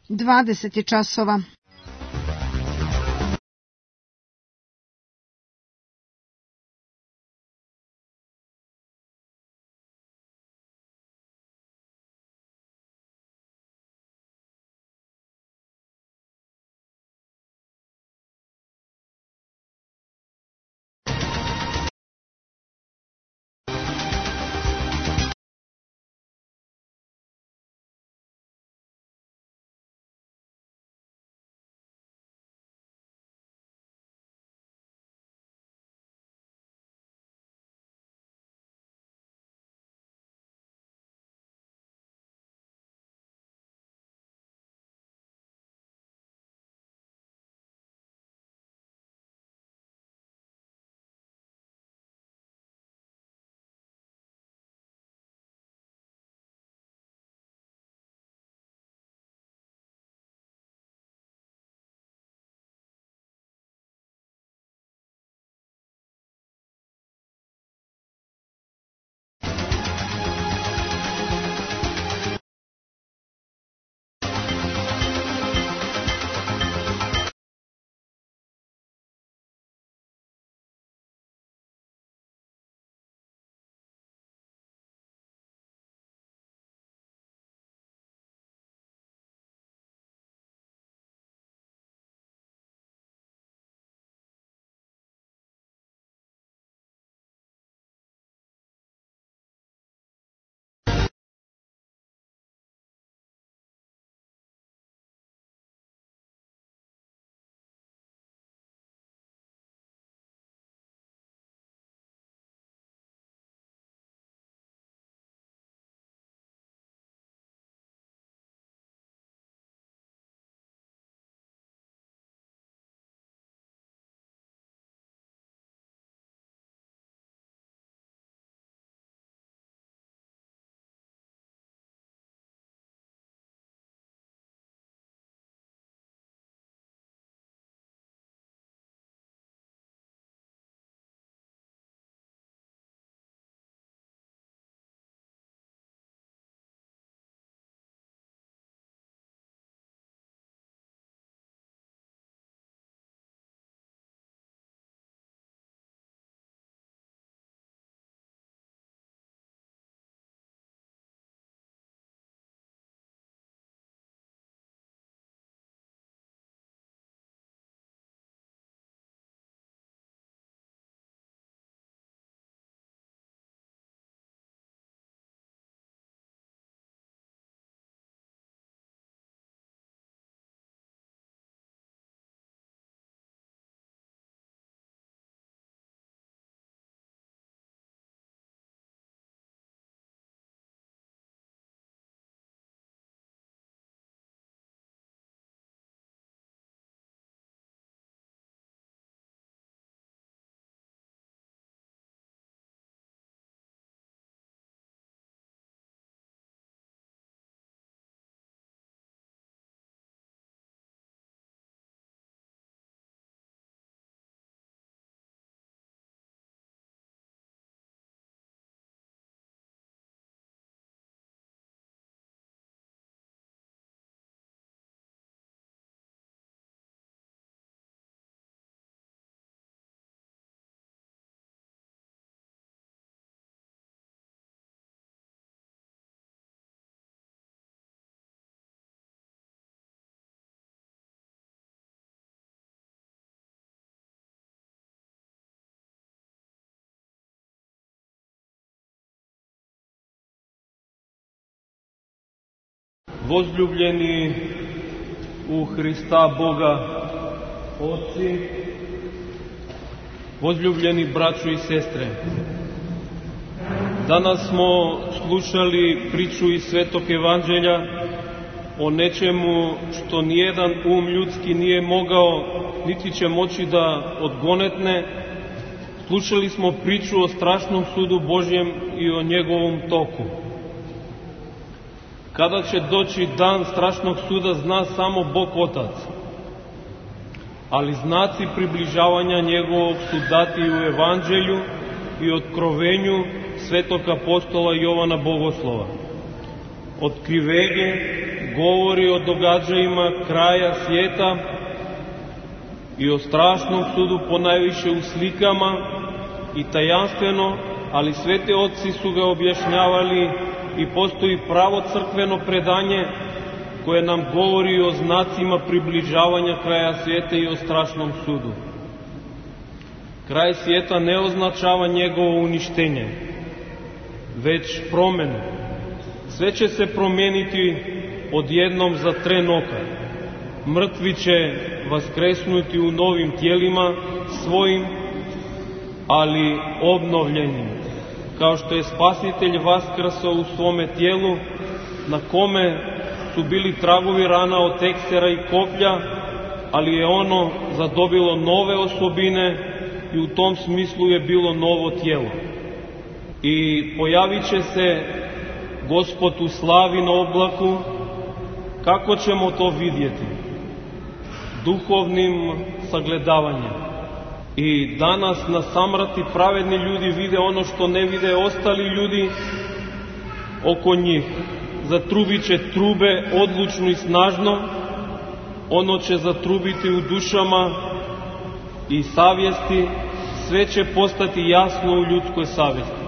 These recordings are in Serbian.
20 je časova. Возлюбljeni u Hrista Boga Otci, возлюбljeni braćo i sestre, danas smo slušali priču iz Svetog Evanđelja o nečemu što nijedan ljudski nije mogao, niti će moći da odgonetne. Slušali smo priču o strašnom sudu Božjem i o njegovom toku. Kada će doći dan strašnog suda zna samo Bog Otac, ali znaci približavanja njegovog su dati u Evanđelju i otkrovenju svetog apostola Jovana Bogoslova. Откривение govori o događajima kraja svijeta i o strašnom sudu, ponajviše u slikama i tajanstveno, ali sveti oci su ga objašnjavali i postoji pravo crkveno predanje koje nam govori o znacima približavanja kraja svijeta i o strašnom sudu. Kraj svijeta ne označava njegovo uništenje, već promenu. Sve će se promijeniti odjednom za tren oka. Mrtvi će vaskresnuti u novim tijelima svojim, ali obnovljenim. Kao što je Spasitelj vaskrsao u svome tijelu, na kome su bili tragovi rana od teksera i koplja, ali je ono zadobilo nove osobine i u tom smislu je bilo novo tijelo. I pojavit će se Gospod u slavi na oblaku. Kako ćemo to vidjeti? Duhovnim sagledavanjem. I danas na samrati pravedni ljudi vide ono što ne vide ostali ljudi oko njih. Zatrubit će trube odlučno i snažno, ono će zatrubiti u dušama i savjesti, sve će postati jasno u ljudskoj savjesti.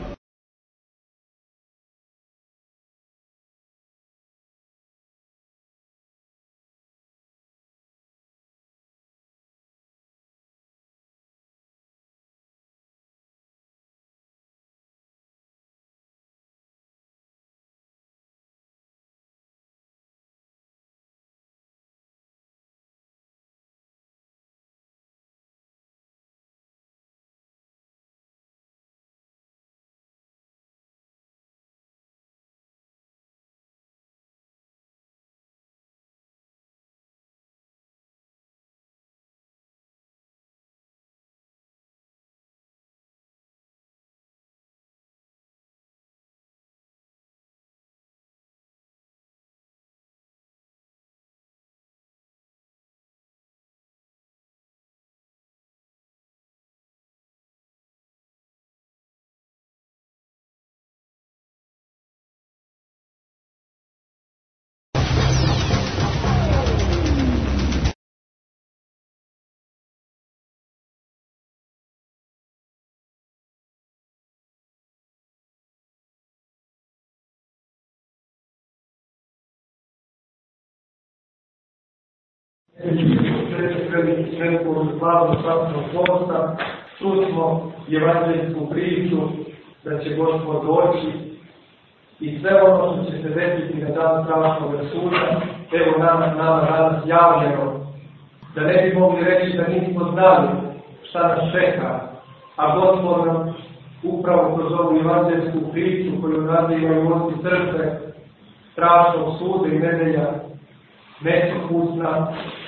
Svetog slavnog svatnog posta, čusmo evanđeljsku priču da će Gospod doći i sve ono što će se desiti na dan strašnog suda, evo nama danas javljeno, da ne bi mogli reći da nismo znali šta nas čeka, a Gospod nam upravo kroz ovu evanđeljsku priču koju nazivaju oci crkve strašnog suda i nedelja mesokusna,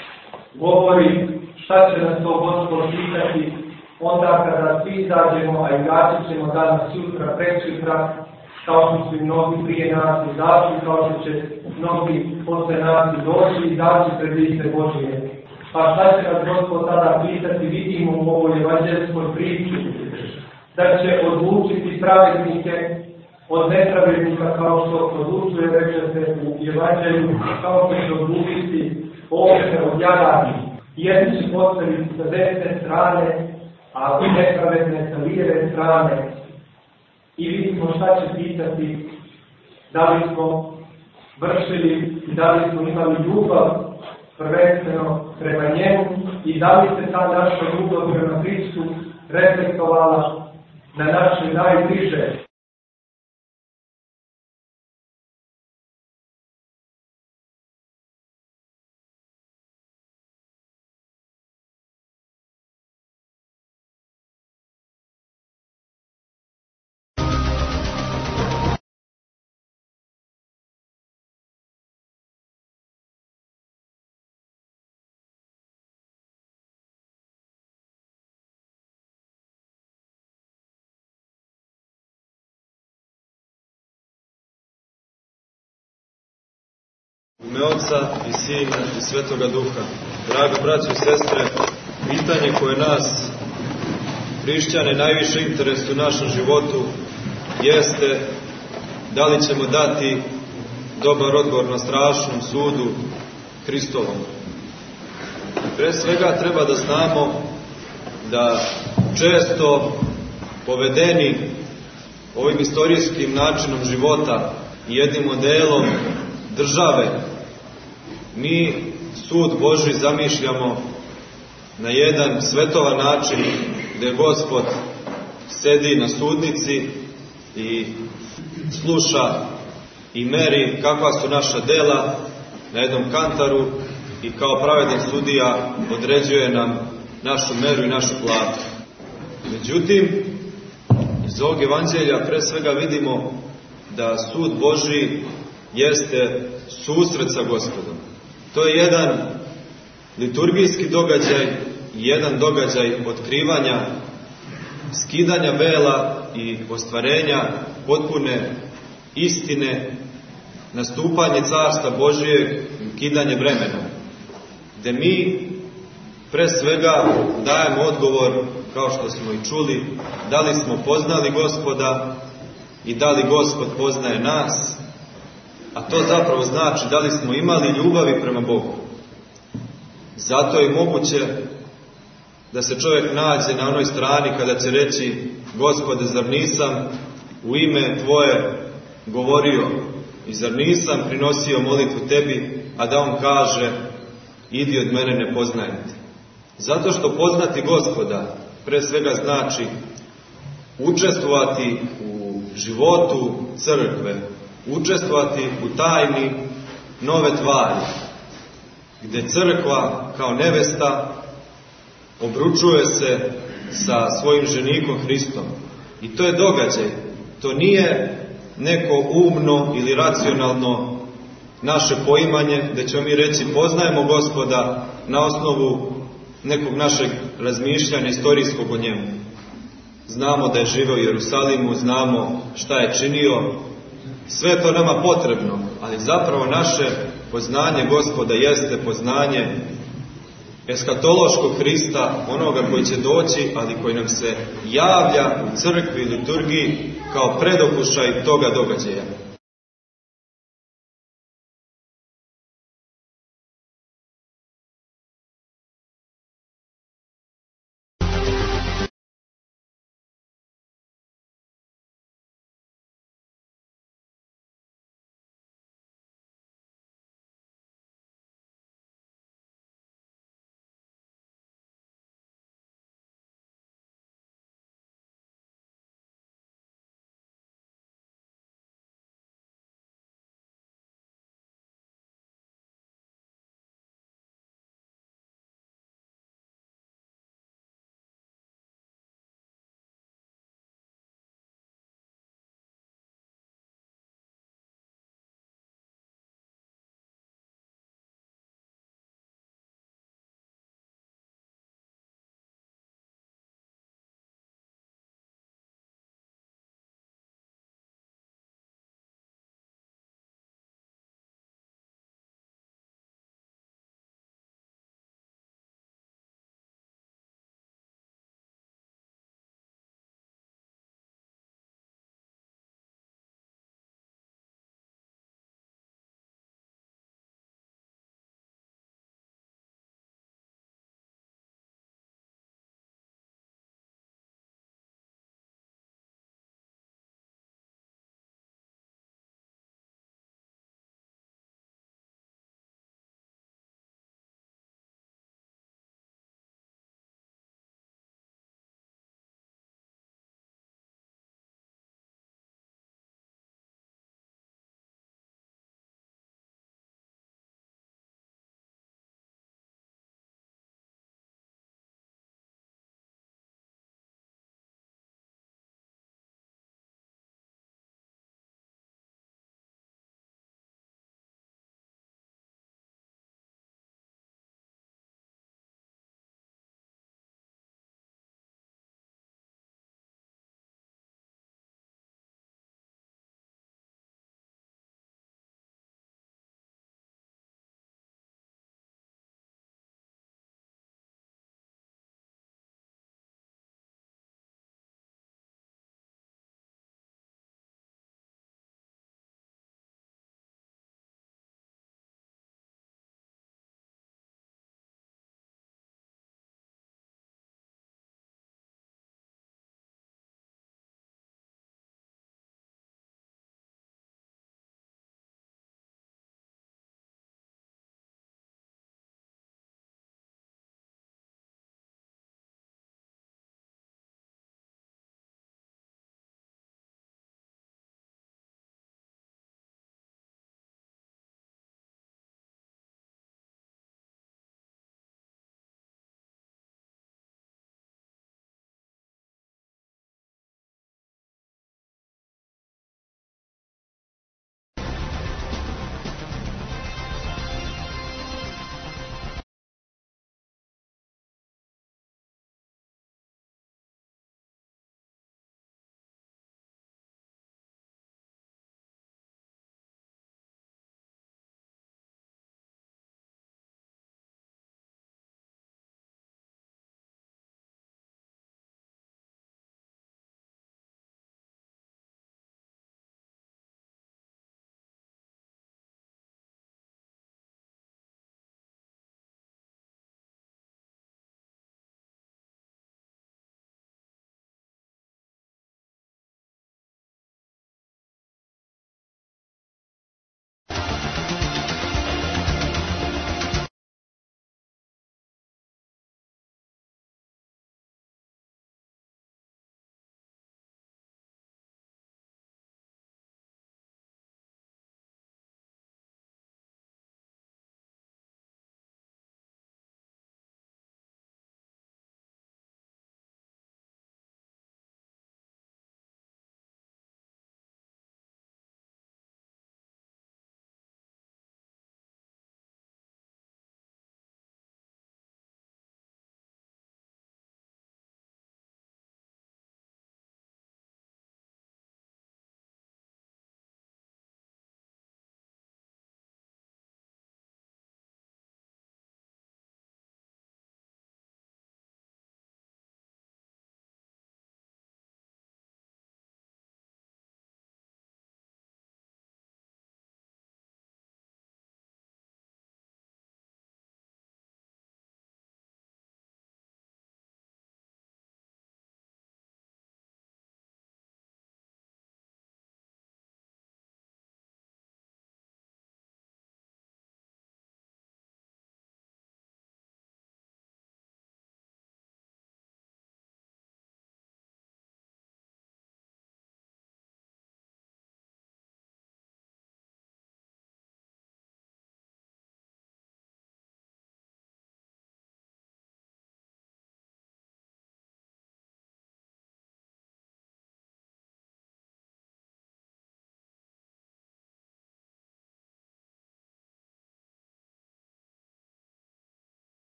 govori šta će nas to Gospod pitati onda kada svi izađemo, a izaći ćemo danas, sutra, preksutra, kao što su i mnogi prije nas izašli, kao što će mnogi posle nas doći i izaći pred lice Božije. Pa šta će nas Gospod tada pitati, vidimo u ovoj evanđeljskoj priči, da će odlučiti pravednike od nepravednika, kao što odlučuje, reče se u evanđelju, kao što će odlučiti ovce od jadani. Jedni će postaviti sa desne strane, a nepravedne sa lijeve strane. I vidimo šta će pitati, da li smo vršili i da li smo imali ljubav prvenstveno prema njemu i da li se ta naša ljubav prema Hristu reflektovala na naše najbliže. U ime Oca i Sina i Svetoga Duha. Draga braćo i sestre, pitanje koje nas, hrišćane, najviše interes u našem životu jeste da li ćemo dati dobar odgovor na strašnom sudu Hristovom. Pre svega treba da znamo da često povedeni ovim istorijskim načinom života i jednim modelom države, mi sud Božji zamišljamo na jedan svetovan način, gde Gospod sedi na sudnici i sluša i meri kakva su naša dela na jednom kantaru i kao pravedan sudija određuje nam našu meru i našu platu. Međutim, iz ovog evanđelja pre svega vidimo da sud Božji jeste susret sa Gospodom. To je jedan liturgijski događaj i jedan događaj otkrivanja, skidanja vela i ostvarenja potpune istine, nastupanje Carstva Božijeg i ukidanje bremena, gde mi pre svega dajemo odgovor, kao što smo i čuli, da li smo poznali Gospoda i da li Gospod poznaje nas, a to zapravo znači da li smo imali ljubavi prema Bogu. Zato je moguće da se čovjek nađe na onoj strani kada će reći: Gospode, zar nisam u ime Tvoje govorio i zar nisam prinosio molitvu Tebi, a da on kaže: idi od mene, ne poznajem te. Zato što poznati Gospoda pre svega znači učestvovati u životu crkve, učestvovati u tajni nove tvari, gde crkva kao nevesta obručuje se sa svojim ženikom Hristom. I to je događaj. To nije neko umno ili racionalno naše poimanje, gde ćemo mi reći poznajemo Gospoda na osnovu nekog našeg razmišljanja istorijskog o njemu. Znamo da je živeo u Jerusalimu, znamo šta je činio, sve je to nama potrebno, ali zapravo naše poznanje Gospoda jeste poznanje eskatološkog Hrista, onoga koji će doći, ali koji nam se javlja u crkvi i liturgiji kao predokušaj toga događaja.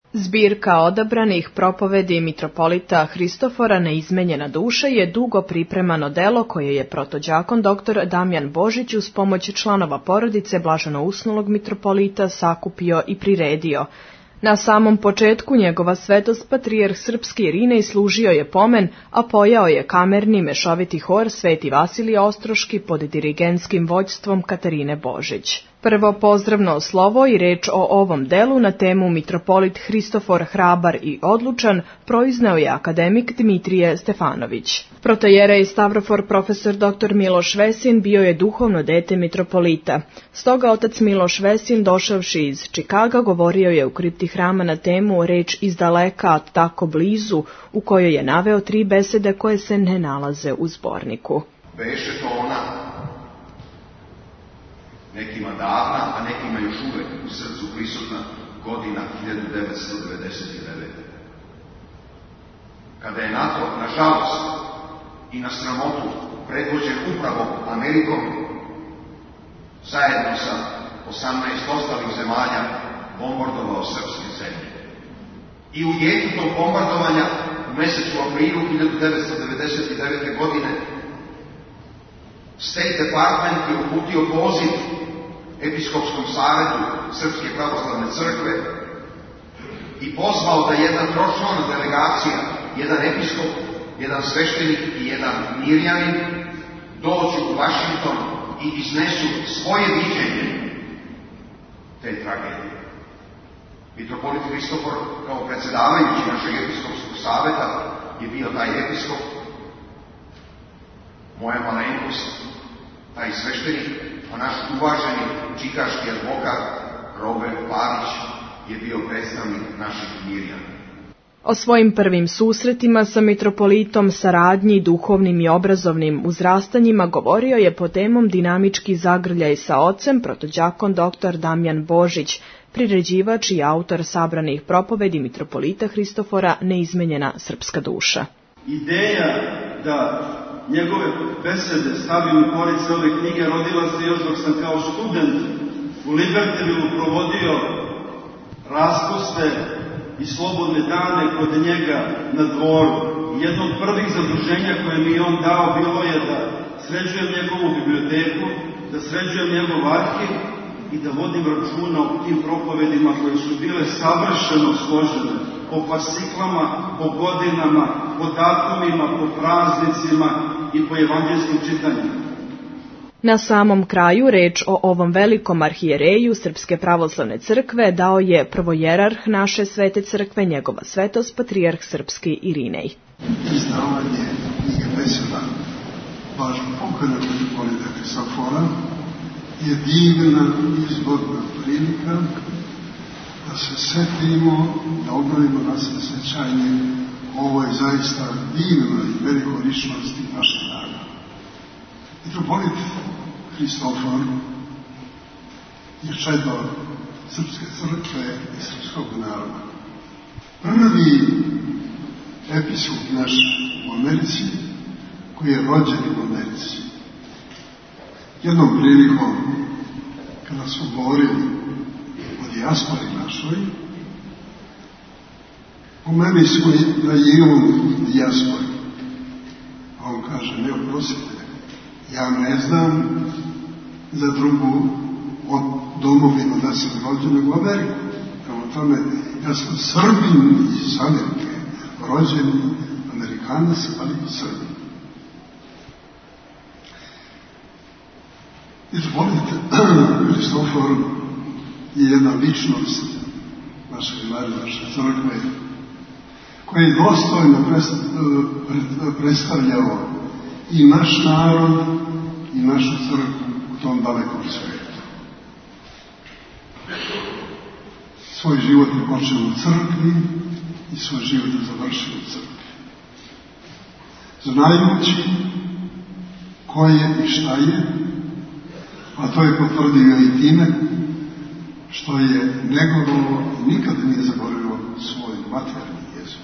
Zbirka odabranih propovedi mitropolita Hristofora Neizmenjena duša je dugo pripremano delo koje je protođakon dr. Damjan Božić uz pomoć članova porodice blaženo usnulog mitropolita sakupio i priredio. Na samom početku njegova svetost patrijarh srpski Irinej služio je pomen, a pojao je kamerni mešoviti hor Sveti Vasilije Ostroški pod dirigentskim vođstvom Katarine Božić. Prvo pozdravno slovo i reč o ovom delu na temu mitropolit Hristofor hrabar i odlučan proizneo je akademik Dimitrije Stefanović. Protojerej Stavrofor profesor dr. Miloš Vesin bio je duhovno dete mitropolita. Stoga otac Miloš Vesin, došavši iz Čikaga, govorio je u kripti hrama na temu reč iz daleka, a tako blizu, u kojoj je naveo 3 besede koje se ne nalaze u zborniku. Beše to ona, nekima davna, a nekima još uvek u srcu prisutna godina 1999. Kada je NATO, nažalost i na sramotu, predvođen upravo Amerikom, zajedno sa 18 ostalih zemalja bombardovao srpske zemlje. I u jeku tog bombardovanja u mesecu aprilu 1999. godine State Department je uputio poziv Episkopskom savetu Srpske pravoslavne crkve i pozvao da jedna tročlana delegacija, jedan episkop, jedan sveštenik i jedan mirjanin dođu u Vašington i iznesu svoje viđenje te tragedije. Mitropolit Hristofor kao predsedavajući našeg episkopskog saveta je bio taj episkop, moja malenkost, taj sveštenik, a naš uvaženi čikaški advokat Robert Pavić je bio predstavnik naših mirjana. O svojim prvim susretima sa mitropolitom, saradnji, duhovnim i obrazovnim uzrastanjima govorio je pod temom dinamički zagrljaj sa ocem protođakon dr. Damjan Božić, priređivač i autor sabranih propovedi mitropolita Hristofora Neizmenjena srpska duša. Ideja da njegove besede stavim u korice ove knjige rodila se još dok sam kao student u Libertevilu provodio raspuste i slobodne dane kod njega na dvoru. Jedno od prvih zaduženja koje mi je on dao bilo je da sređujem njegovu biblioteku, da sređujem njegov arhiv i da vodim računa o tim propovedima koje su bile savršeno složene po fasciklama, po godinama, po datumima, po praznicima i po evanđelskim čitanjima. Na samom kraju reč o ovom velikom arhijereju Srpske pravoslavne crkve dao je prvojerarh naše svete crkve, njegova svetost patrijarh srpski Irinej. Izdavanje knjige beseda važno pokojnog mitropolita Hristofora je divna izborna prilika da se setimo, da obnovimo naše sećanje o ovoj zaista divnoj velikoličnosti našeg naroda. Mitropolit Hristofor je čedo Srpske crkve i srpskog naroda. Prvi episkop naš u Americi, koji je rođen u Americi. Jednom prilikom, kada su govorili o dijaspori našoj, pomeni smo da je on u dijaspori. A on kaže, ne oprostite, ja ne znam za drugu od domovinu da sam rođen u Ameriku. Prema tome, ja sam Srbin iz Amerike, rođen Amerikanac, ali i Srbin. Mitropolit Hristofor je jedna ličnost našeg naroda, naše crkve, koji je dostojno predstavljao i naš narod i našu crkvu u tom dalekom svijetu. Svoj život je počeo u crkvi i svoj život je završio u crkvi. Znajući ko je i šta je, a to je potvrdio i time što je negovao i nikad nije zaboravio svoj materni jezik.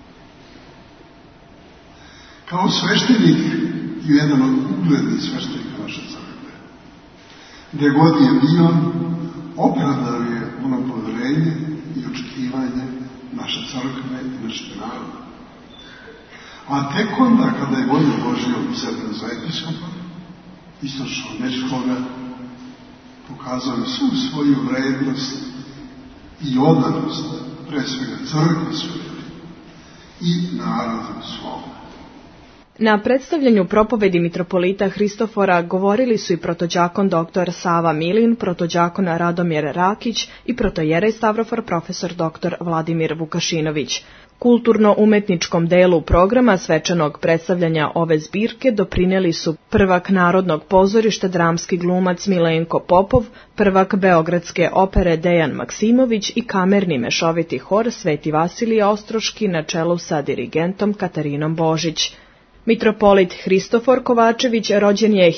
Kao sveštenik i jedan od uglednih sveštenika naše crkve, gde god je bio, opravdao je ono poverenje i očekivanje naše crkve i našeg naroda. A tek onda, kada je Vojin Božji izabran za episkopa istočno-američkoga, pokazao je svu svoju vrednost i odanost, pre svega crkvi svojoj i narodu svom. Na predstavljanju propovedi mitropolita Hristofora govorili su i protođakon dr. Sava Milin, protođakon Radomir Rakić i protojerej Stavrofor profesor dr. Vladimir Vukašinović. Kulturno-umetničkom delu programa svečanog predstavljanja ove zbirke doprineli su prvak Narodnog pozorišta dramski glumac Milenko Popov, prvak Beogradske opere Dejan Maksimović i kamerni mešoviti hor Sveti Vasilije Ostroški na čelu sa dirigentom Katarinom Božić. Mitropolit Hristofor Kovačević rođen je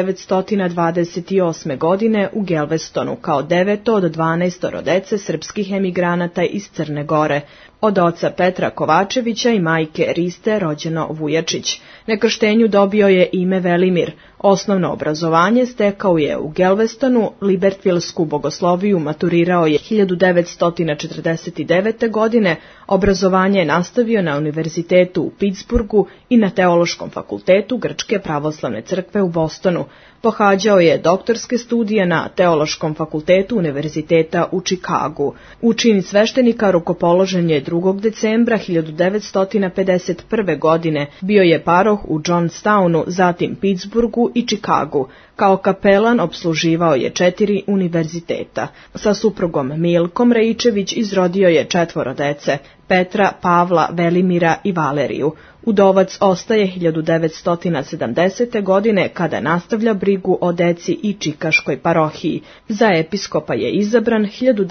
1928. godine u Gelvestonu kao 9. od 12 dece srpskih emigranata iz Crne Gore, od oca Petra Kovačevića i majke Riste rođeno Vujačić. Na krštenju dobio je ime Velimir. Osnovno obrazovanje stekao je u Gelvestonu, Libertvilsku bogosloviju maturirao je 1949. godine, obrazovanje je nastavio na univerzitetu u Pittsburghu i na Teološkom fakultetu Grčke pravoslavne crkve u Bostonu. Pohađao je doktorske studije na Teološkom fakultetu Univerziteta u Čikagu. U čin sveštenika rukopoložen je 2. decembra 1951. godine. Bio je paroh u Johnstownu, zatim Pittsburghu i Čikagu. Kao kapelan opsluživao je 4 univerziteta. Sa suprugom Milkom Rejičević izrodio je 4 dece, Petra, Pavla, Velimira i Valeriju. Udovac ostaje 1970. godine kada nastavlja brigu o deci i čikaškoj parohiji. Za episkopa je izabran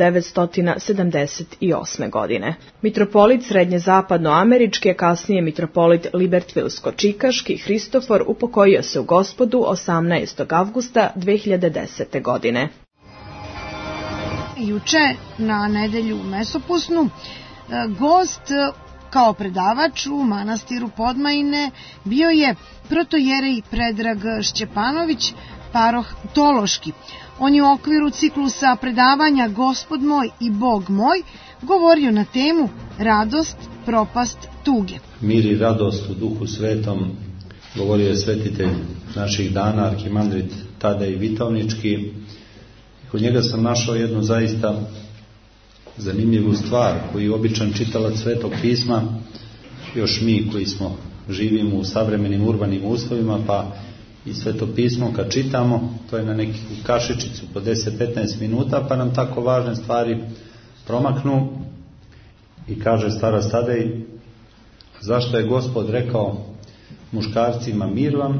1978. godine. Mitropolit srednje-zapadnoamerički, kasnije mitropolit Libertvilsko-čikaški Hristofor upokojio se u Gospodu 18. avgusta 2010. godine. Juče na nedelju Mesopusnu gost kao predavač u manastiru Podmajine bio je protojerej Predrag Šćepanović, paroh Tološki. On je u okviru ciklusa predavanja Gospod moj i Bog moj govorio na temu radost, propast, tuge. Mir i radost u Duhu Svetom, govorio je svetitelj naših dana, arhimandrit Tadej Vitovnički. Kod njega sam našao jednu zaista zanimljivu stvar koju običan čitalac Svetog pisma, još mi koji živimo u savremenim urbanim uslovima, pa i Sveto pismo kad čitamo, to je na neku kašičicu po 10-15 minuta, pa nam tako važne stvari promaknu. I kaže starac Tadej, zašto je Gospod rekao muškarcima mir vam,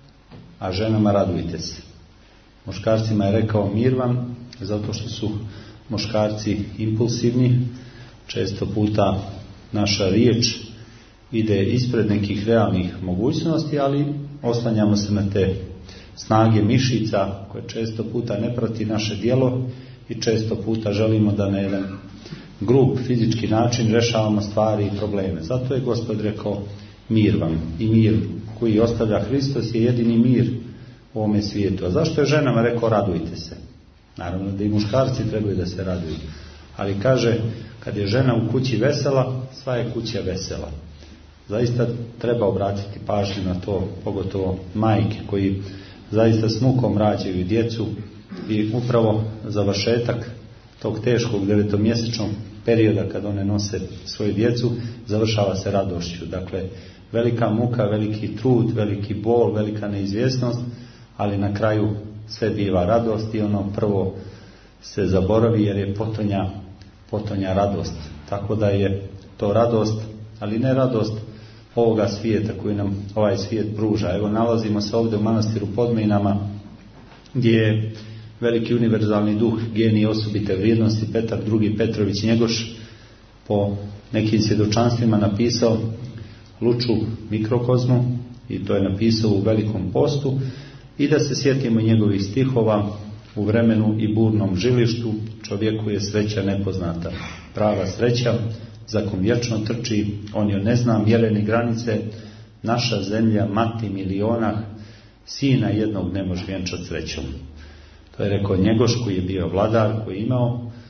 a ženama radujte se. Muškarcima je rekao mir vam, zato što su muškarci impulsivni, često puta naša riječ ide ispred nekih realnih mogućnosti, ali oslanjamo se na te snage mišica koje često puta ne prati naše djelo i često puta želimo da na jedan grub fizički način rešavamo stvari i probleme. Zato je Gospod rekao mir vam, i mir koji ostavlja Hristos je jedini mir u ovome svijetu. A zašto je ženama rekao radujte se? Naravno da i muškarci trebaju da se raduju. Ali kaže, kad je žena u kući vesela, sva je kuća vesela. Zaista treba obratiti pažnju na to, pogotovo majke koji zaista s mukom rađaju djecu i upravo završetak tog teškog 9-mjesečnog perioda kad one nose svoju djecu završava se radošću. Dakle, velika muka, veliki trud, veliki bol, velika neizvjesnost, ali na kraju sve biva radost i ono prvo se zaboravi jer je potonja radost. Tako da je to radost, ali ne radost ovoga svijeta koju nam ovaj svijet pruža. Evo, nalazimo se ovdje u manastiru Podmajinama gdje je veliki univerzalni duh, genij osobite vrijednosti Petar II. Petrović Njegoš po nekim svjedočanstvima napisao Luču mikrokozmu i to je napisao u Velikom postu i da se sjetimo njegovih stihova u vremenu i burnom žilištu čovjeku je sreća nepoznata. Prava sreća, za kom vječno trči, on joj ne zna mjere ni granice, naša zemlja mati miliona, sina jednog ne može vjenčat srećom. To je rekao Njegoš koji je bio vladar, koji je imao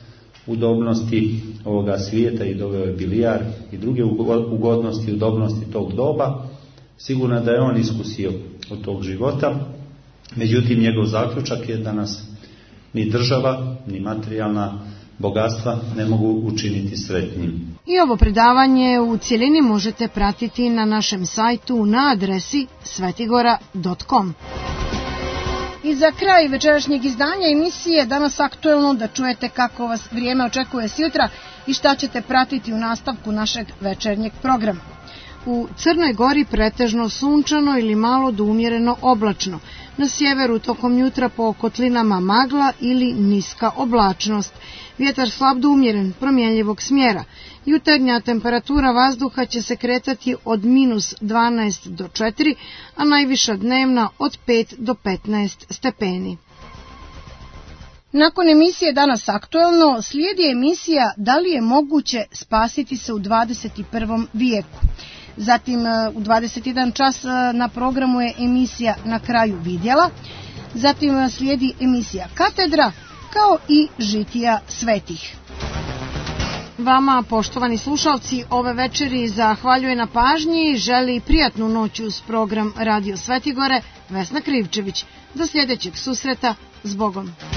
udobnosti ovoga svijeta i doveo je bilijar i druge ugodnosti i udobnosti tog doba. Sigurno da je on iskusio od tog života, međutim njegov zaključak je da nas ni država, ni materijalna bogatstva ne mogu učiniti sretnim. I ovo predavanje u cjelini možete pratiti na našem sajtu na adresi svetigora.com. I za kraj večerašnjeg izdanja emisije Danas aktuelno da čujete kako vas vrijeme očekuje sutra i šta ćete pratiti u nastavku našeg večernjeg programa. U Crnoj Gori pretežno sunčano ili malo do umjereno oblačno. Na sjeveru tokom jutra po kotlinama magla ili niska oblačnost. Vjetar slab do umjeren, promjenjivog smjera. Jutarnja temperatura vazduha će se kretati od -12 do 4, a najviša dnevna od 5 do 15 stepeni. Nakon emisije Danas aktuelno slijedi emisija Da li je moguće spasiti se u 21. vijeku. Zatim u 21 čas na programu je emisija Na kraju vidjela. Zatim slijedi emisija Katedra kao i Žitija svetih. Vama, poštovani slušalci, ove večeri zahvaljuje na pažnji i želi prijatnu noć uz program Radio Svetigore Vesna Krivčević. Do sljedećeg susreta, s Bogom.